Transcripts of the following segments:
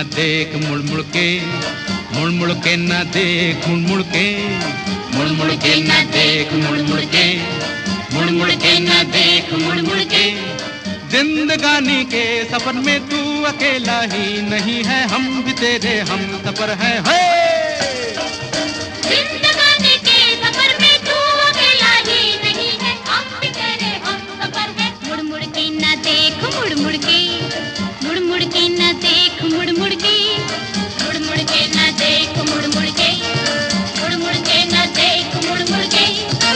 देख मुड़ मुड़ के, मुड़ मुड़ के ना देख मुड़ मुड़ के, मुड़ मुड़ के ना देख मुड़ मुड़ के, मुड़ मुड़ के ना देख मुड़ मुड़ के। जिंदगानी के सफर में तू अकेला ही नहीं है, हम भी तेरे हम सफर है। जिंदगानी के सफर में तू अकेला ही नहीं है, हम भी तेरे हम सफर है। मुड़ मुड़ के ना देख मुड़ मुड़ के, मुड़ मुड़ के ना देख मुड़ मुड़ के, मुड़ मुड़ के ना देख मुड़ मुड़ के, मुड़ मुड़ के ना देख मुड़ मुड़ के।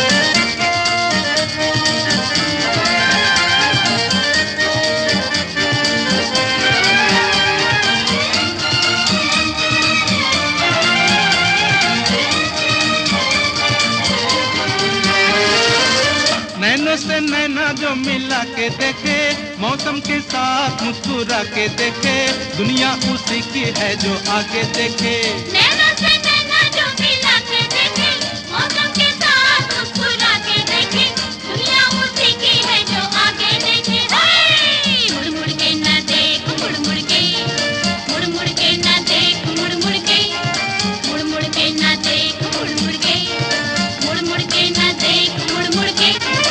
नैनों से नैना जो मिला के देखे, मौसम के साथ मुस्कुरा के देखे, दुनिया उसी की है जो आगे देखे। नैनों से नैना जो मिला के देखे, मौसम के साथ मुस्कुरा के देखे, दुनिया उसी की है जो आगे देखे। मुड़ मुड़ के ना देख मुड़ मुड़ के, मुड़ मुड़ के ना देख मुड़ मुड़ के, मुड़ मुड़ के ना देख मुड़ मुड़ के, मुड़ मुड़ के ना देख मुड़ मुड़ के।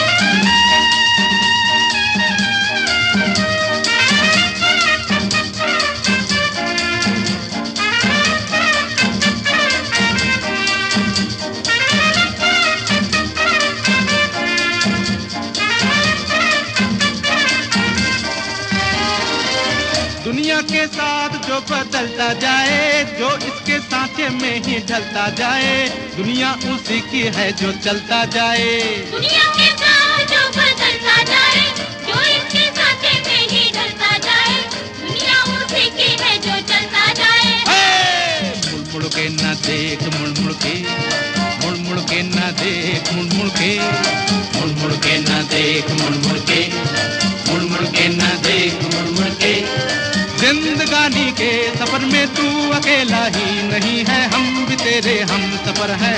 दुनिया के साथ जो बदलता जाए, जो इसके सांचे में ही ढलता जाए, दुनिया उसी की है जो चलता जाए। दुनिया के साथ जो बदलता जाए, जो इसके सांचे में ही ढलता जाए, दुनिया उसी की है जो चलता जाए। मुड़ मुड़ के ना देख मुड़ मुड़ के, मुड़ मुड़ के ना देख मुड़ मुड़ के, मुड़ मुड़ के ना देख मुड़ मुड़ के, मुड़ मुड़ के ना देख मुड़ मुड़ के। जिंदगानी के सफर में तू अकेला ही नहीं है, हम भी तेरे हम सफर है।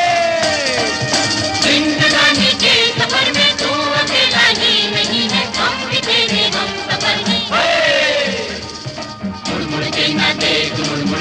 जिंदगानी के सफर में तू अकेला ही नहीं है, हम भी तेरे हम सफर है। मुड़ मुड़ के ना देख मुड़